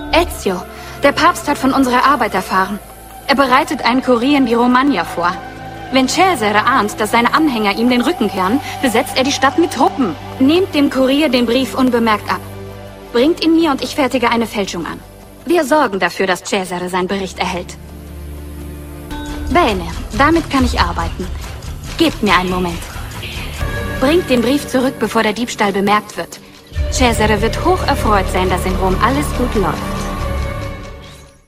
Ezio, der Papst hat von unserer Arbeit erfahren. Er bereitet einen Kurier in die Romagna vor. Wenn Cesare ahnt, dass seine Anhänger ihm den Rücken kehren, besetzt er die Stadt mit Truppen. Nehmt dem Kurier den Brief unbemerkt ab. Bringt ihn mir und ich fertige eine Fälschung an. Wir sorgen dafür, dass Cesare seinen Bericht erhält. Bene, damit kann ich arbeiten. Gebt mir einen Moment. Bringt den Brief zurück, bevor der Diebstahl bemerkt wird. Cesare wird hoch erfreut sein, dass in Rom alles gut läuft.